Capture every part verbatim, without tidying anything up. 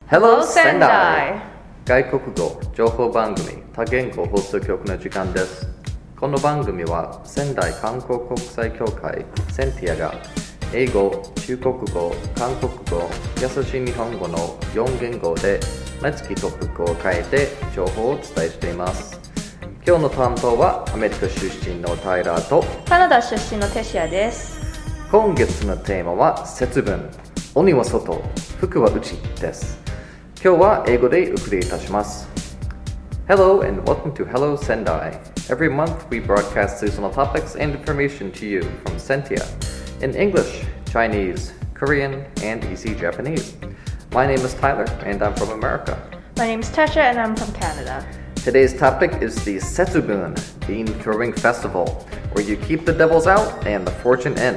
Hello Sendai! 外国語情報番組多言語放送局の時間です。この番組は仙台観光国際協会センティアが英語、中国語、韓国語、優しい日本語のよん言語で毎月トピックを変えて情報をお伝えしています。今日の担当はアメリカ出身のタイラーとカナダ出身のテシアです。 今月のテーマは節分、鬼は外、福は内です。今日は英語でお送りいたします。Hello and welcome to Hello Sendai. Every month we broadcast seasonal topics and information to you from Sentia in English, Chinese, Korean, and Easy Japanese. My name is Tyler and I'm from America. My name is Tasha and I'm from Canada. Today's topic is the Setsubun, bean throwing festival, where you keep the devils out and the fortune in.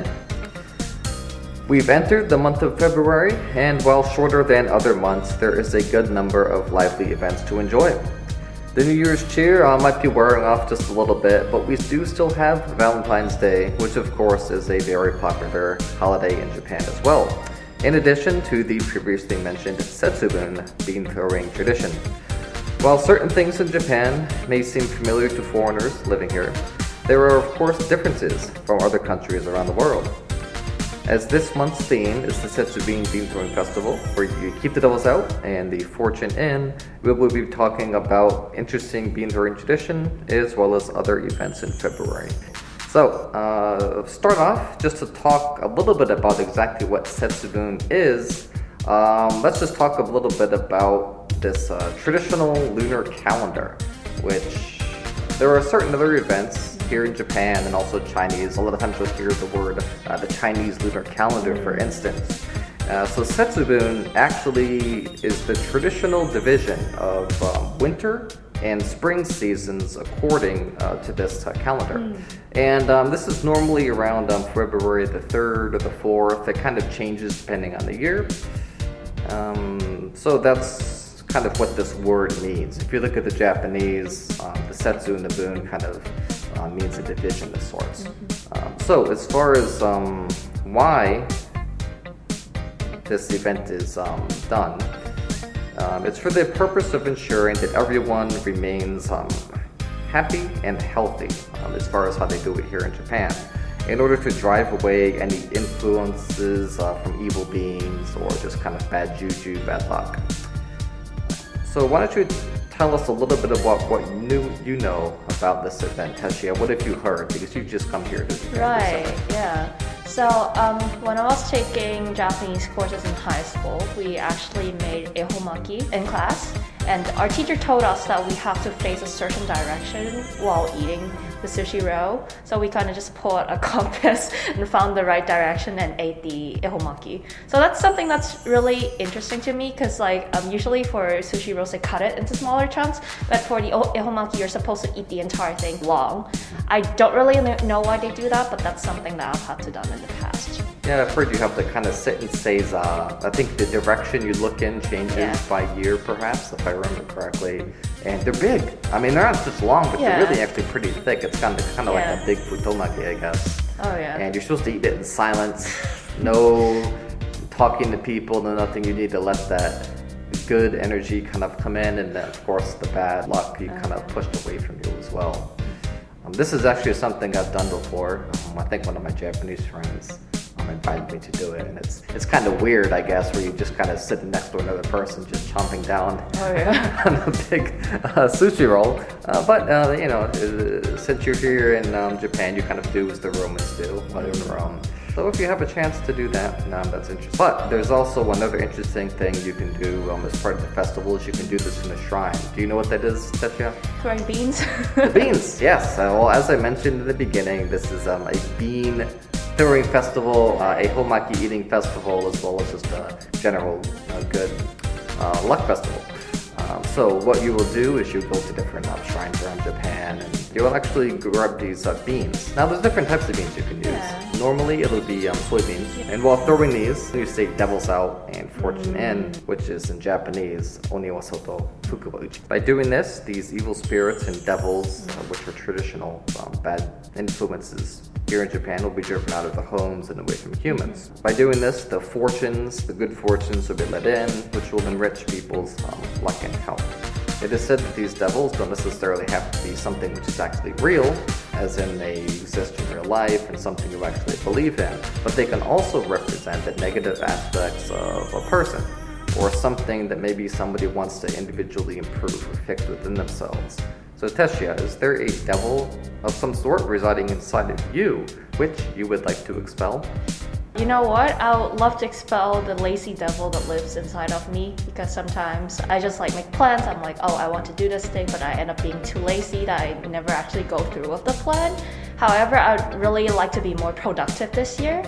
We've entered the month of February, and while shorter than other months, there is a good number of lively events to enjoy. The New Year's cheer uh, might be wearing off just a little bit, but we do still have Valentine's Day, which of course is a very popular holiday in Japan as well, in addition to the previously mentioned Setsubun bean throwing tradition. While certain things in Japan may seem familiar to foreigners living here, there are of course differences from other countries around the world. As this month's theme is the Setsubun Bean Throwing Festival, where you keep the devils out and the fortune in, we will be talking about interesting bean throwing tradition as well as other events in February. So, uh, start off just to talk a little bit about exactly what Setsubun is. Um, let's just talk a little bit about this uh, traditional lunar calendar, which there are certain other events here in Japan and also Chinese. A lot of times you'll hear the word uh, the Chinese lunar calendar, for instance. Uh, so Setsubun actually is the traditional division of um, winter and spring seasons according uh, to this uh, calendar. Mm. And um, this is normally around um, February the third or the fourth. It kind of changes depending on the year. Um, so that's kind of what this word means. If you look at the Japanese, um, the Setsu and the Bun kind of uh, means a division of sorts. Mm-hmm. Um, so as far as um, why this event is um, done, um, it's for the purpose of ensuring that everyone remains um, happy and healthy um, as far as how they do it here in Japan, in order to drive away any influences uh, from evil beings or just kind of bad juju, bad luck. So why don't you tell us a little bit about what you knew, you know about this event, Teshia? What have you heard? Because you've just come here to Japan. Right, yeah. So um, when I was taking Japanese courses in high school, we actually made ehomaki in class. And our teacher told us that we have to face a certain direction while eating the sushi roll. So we kind of just pulled a compass and found the right direction and ate the ehomaki. So that's something that's really interesting to me because like um, usually for sushi rolls they cut it into smaller chunks, but for the ehomaki you're supposed to eat the entire thing long. I don't really know why they do that, but that's something that I've had to done in the past. Yeah, I've heard you have to kind of sit and seiza. I think the direction you look in changes yeah. by year, perhaps, if I remember correctly. And they're big. I mean, they're not just long, but yeah. they're really actually pretty thick. It's kind of kind of yeah. like a big futomaki, I guess. Oh yeah. And you're supposed to eat it in silence. No talking to people, no nothing. You need to let that good energy kind of come in, and then, of course, the bad luck you kind of pushed away from you as well. Um, this is actually something I've done before. Um, I think one of my Japanese friends invited me to do it, and it's it's kind of weird, I guess, where you just kind of sitting next to another person just chomping down oh, yeah. on a big uh, sushi roll. Uh, but uh, you know, uh, since you're here in um, Japan, you kind of do as the Romans do while you're in Rome. So if you have a chance to do that, um, that's interesting. But there's also another interesting thing you can do um, as part of the festival is you can do this in a shrine. Do you know what that is, Teshia? Throwing beans. The beans, yes. Uh, well, as I mentioned in the beginning, this is um, a bean throwing festival, uh, a ehomaki eating festival, as well as just a general uh, good uh, luck festival. Um, so what you will do is you go to different uh, shrines around Japan, and you will actually grab these uh, beans. Now there's different types of beans you can use. Yeah. Normally it'll be um, soybeans, yeah. and while throwing these, you say devils out and fortune mm. in, which is in Japanese, oni wa soto, fuku wa uchi. By doing this, these evil spirits and devils, uh, which are traditional um, bad influences here in Japan will be driven out of the homes and away from humans. By doing this, the fortunes, the good fortunes will be let in, which will enrich people's um, luck and health. It is said that these devils don't necessarily have to be something which is actually real, as in they exist in real life and something you actually believe in, but they can also represent the negative aspects of a person, or something that maybe somebody wants to individually improve or fix within themselves. So Tessia, is there a devil of some sort residing inside of you, which you would like to expel? You know what? I would love to expel the lazy devil that lives inside of me, because sometimes I just like make plans. I'm like, oh, I want to do this thing, but I end up being too lazy that I never actually go through with the plan. However, I'd really like to be more productive this year.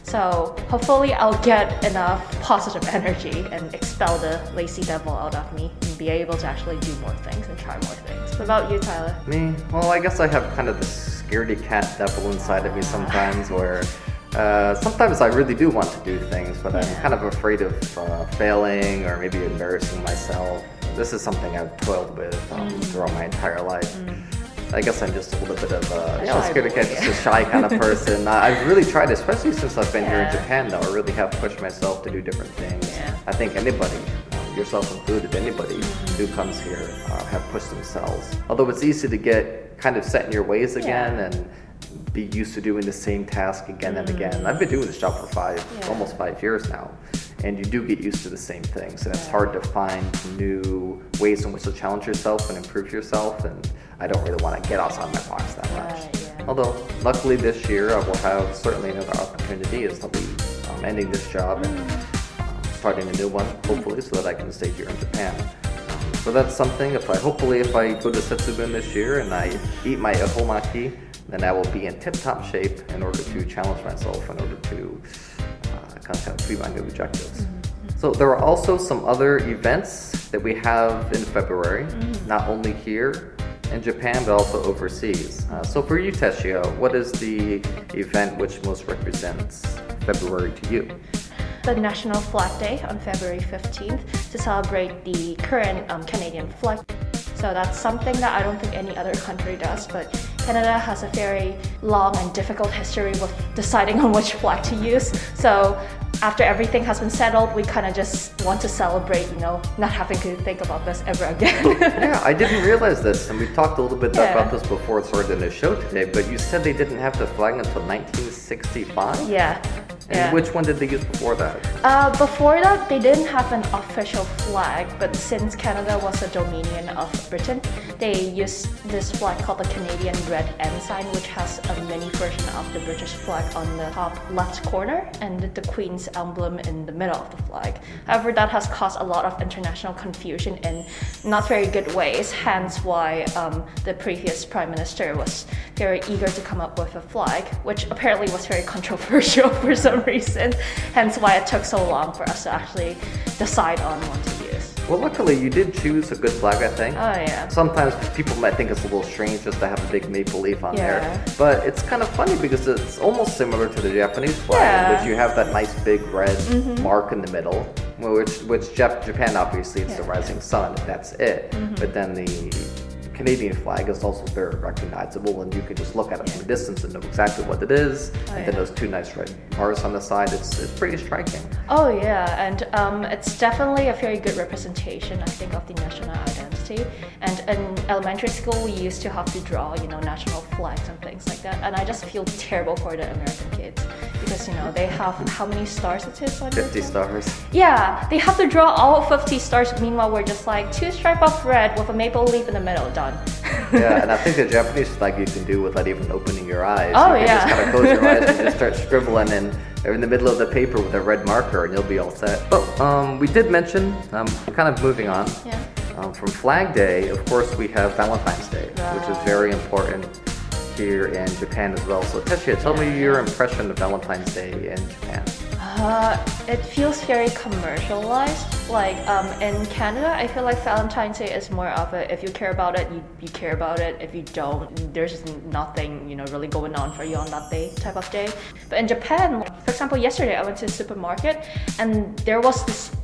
So hopefully I'll get enough positive energy and expel the lazy devil out of me and be able to actually do more things and try more things. What about you, Tyler? Me? Well, I guess I have kind of this scaredy cat devil inside of me sometimes where Uh, sometimes I really do want to do things, but I'm kind of afraid of uh, failing or maybe embarrassing myself. This is something I've toiled with um, mm. throughout my entire life. Mm. I guess I'm just a little bit of a, you know, scared cat, just a shy kind of person. uh, I've really tried, especially since I've been yeah. here in Japan though, I really have pushed myself to do different things. Yeah. I think anybody, um, yourself included, anybody mm-hmm. who comes here uh, have pushed themselves. Although it's easy to get kind of set in your ways again yeah. and be used to doing the same task again and again. I've been doing this job for five, yeah. almost five years now, and you do get used to the same things, and it's hard to find new ways in which to challenge yourself and improve yourself, and I don't really want to get outside my box that much. Right, yeah. Although, luckily this year I will have certainly another opportunity as I'll be um, ending this job and um, starting a new one, hopefully, so that I can stay here in Japan. Um, so that's something, if I hopefully if I go to Setsubun this year and I eat my ehomaki, then I will be in tip-top shape in order to challenge myself, in order to uh, kind of complete my new objectives. Mm-hmm. So there are also some other events that we have in February, mm-hmm. not only here in Japan, but also overseas. Uh, so for you, Tessia, what is the event which most represents February to you? The National Flag Day on February fifteenth to celebrate the current um, Canadian flag. So that's something that I don't think any other country does, but Canada has a very long and difficult history with deciding on which flag to use. So after everything has been settled, we kind of just want to celebrate, you know, not having to think about this ever again. Yeah, I didn't realize this, and we talked a little bit yeah. about this before it started in the show today, but you said they didn't have the flag until nineteen sixty-five? Yeah. And yeah. which one did they use before that? Uh, before that, they didn't have an official flag, but since Canada was a dominion of Britain, they used this flag called the Canadian Red Ensign, which has a mini version of the British flag on the top left corner and the Queen's emblem in the middle of the flag. However, that has caused a lot of international confusion in not very good ways, hence why um, the previous Prime Minister was very eager to come up with a flag, which apparently was very controversial for some reason, hence why it took so long for us to actually decide on one to use. Well, luckily you did choose a good flag, I think. Oh, yeah. Sometimes people might think it's a little strange just to have a big maple leaf on yeah. there, but it's kind of funny because it's almost similar to the Japanese flag, yeah. which you have that nice big red mm-hmm. mark in the middle, which which Jap- Japan obviously it's yeah. the rising sun, that's it. Mm-hmm. But then the Canadian flag is also very recognizable, and you can just look at it from a distance and know exactly what it is. Oh, and yeah. then those two nice red bars on the side, it's it's pretty striking. Oh yeah, and um, it's definitely a very good representation, I think, of the national identity. And in elementary school, we used to have to draw, you know, national flags and things like that. And I just feel terrible for the American kids because, you know, they have how many stars it is on fifty stars. Yeah, they have to draw all fifty stars. Meanwhile, we're just like two stripe of red with a maple leaf in the middle. Done. Yeah, and I think the Japanese flag you can do without even opening your eyes. Oh, you can yeah. just kind of close your eyes and just start scribbling in, in the middle of the paper with a red marker, and you'll be all set. But um, we did mention, um, kind of moving on, yeah. um, from Flag Day, of course, we have Valentine's Day, right. which is very important here in Japan as well. So Tessia, tell me your impression of Valentine's Day in Japan. Uh, it feels very commercialized. Like um, in Canada, I feel like Valentine's Day is more of a if you care about it, you, you care about it. If you don't, there's nothing, you know, really going on for you on that day type of day. But in Japan, for example, yesterday I went to the supermarket and there was this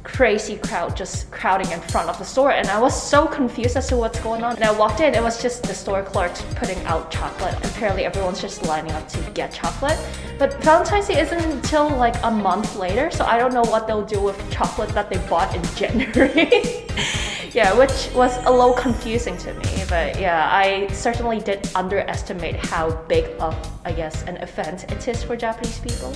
crazy crowd just crowding in front of the store, and I was so confused as to what's going on. And I walked in, it was just the store clerks putting out chocolate. Apparently everyone's just lining up to get chocolate. But Valentine's Day isn't until like a month later, so I don't know what they'll do with chocolate that they bought in January. Yeah, which was a little confusing to me, but yeah, I certainly did underestimate how big of, I guess, an event it is for Japanese people.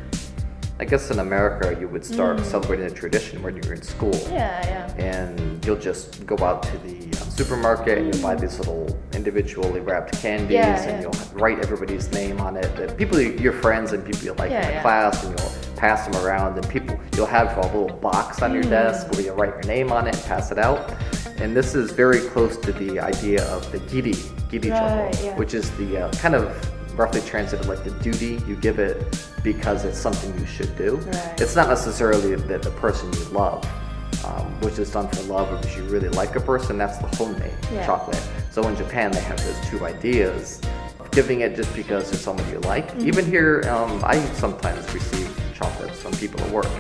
I guess in America, you would start mm. celebrating a tradition when you're in school. Yeah, yeah. And you'll just go out to the um, supermarket and you'll buy these little individually wrapped candies yeah, and yeah. you'll write everybody's name on it. The people, your friends and people you like yeah, in the yeah. class, and you'll pass them around. And people, you'll have a little box on your mm. desk where you write your name on it and pass it out. And this is very close to the idea of the giri, giri right, choco, yeah. which is the uh, kind of roughly translated like the duty you give it because it's something you should do. Right. It's not necessarily the, the person you love, um, which is done for love or because you really like a person. That's the homemade yeah. chocolate. So in Japan, they have those two ideas of giving it just because there's someone you like. Mm-hmm. Even here, um, I sometimes receive chocolates from people at work.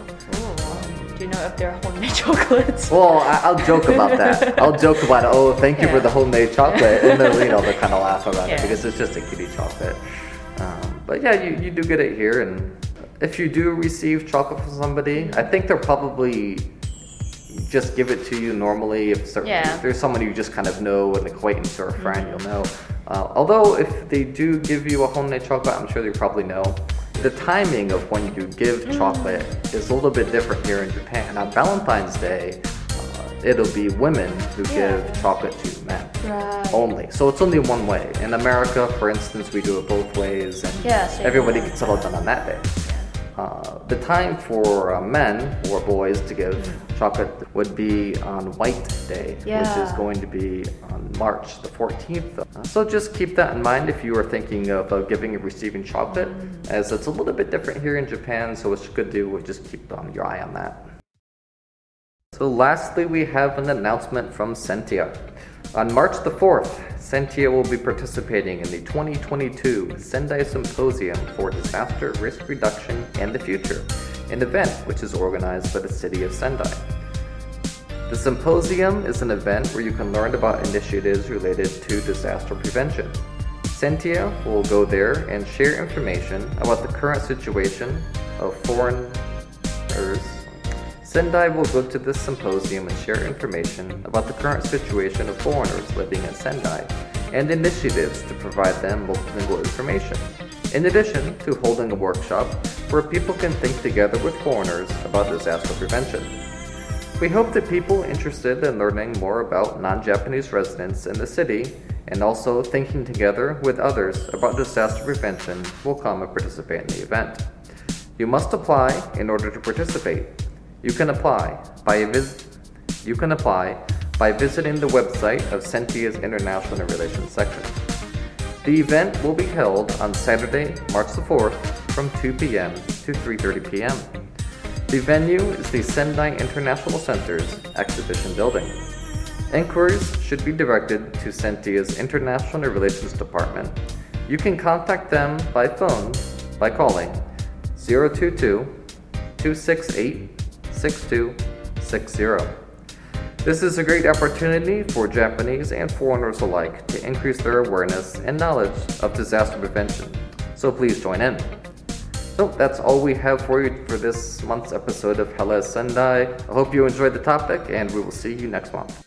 Do you know if they're homemade chocolates? Well, I, I'll joke about that. I'll joke about it. Oh, thank you yeah. for the homemade chocolate, and then you know they kind of laugh about yeah. it because it's just a kitty chocolate. Um, but yeah, you, you do get it here, and if you do receive chocolate from somebody, I think they'll probably just give it to you normally. If, certain, yeah. if there's someone you just kind of know, an acquaintance or a friend, mm-hmm. you'll know. Uh, although if they do give you a homemade chocolate, I'm sure you probably know. The timing of when you give mm. chocolate is a little bit different here in Japan. On Valentine's Day, uh, it'll be women who yeah. give chocolate to men right. only. So it's only one way. In America, for instance, we do it both ways, and yes, everybody yeah. gets it all done on that day. Uh, the time for uh, men or boys to give mm. chocolate would be on White Day, yeah. which is going to be on March the fourteenth. Uh, so just keep that in mind if you are thinking of uh, giving and receiving chocolate, mm. as it's a little bit different here in Japan, so it's good to just keep um, your eye on that. So lastly, we have an announcement from Sentia. On March the fourth, Sentia will be participating in the twenty twenty-two Sendai Symposium for Disaster Risk Reduction and the Future, an event which is organized by the city of Sendai. The symposium is an event where you can learn about initiatives related to disaster prevention. Sentia will go there and share information about the current situation of foreigners. Sendai will go to this symposium and share information about the current situation of foreigners living in Sendai and initiatives to provide them multilingual information, in addition to holding a workshop where people can think together with foreigners about disaster prevention. We hope that people interested in learning more about non-Japanese residents in the city and also thinking together with others about disaster prevention will come and participate in the event. You must apply in order to participate. You can apply by vis- you can apply by visiting the website of Sentia's International Relations section. The event will be held on Saturday, March the fourth from two p.m. to three thirty p.m. The venue is the Sendai International Center's exhibition building. Inquiries should be directed to Sentia's International Relations Department. You can contact them by phone by calling zero two two, two six eight, six two six zero. This is a great opportunity for Japanese and foreigners alike to increase their awareness and knowledge of disaster prevention, so please join in. So that's all we have for you for this month's episode of Hello Sendai. I hope you enjoyed the topic, and we will see you next month.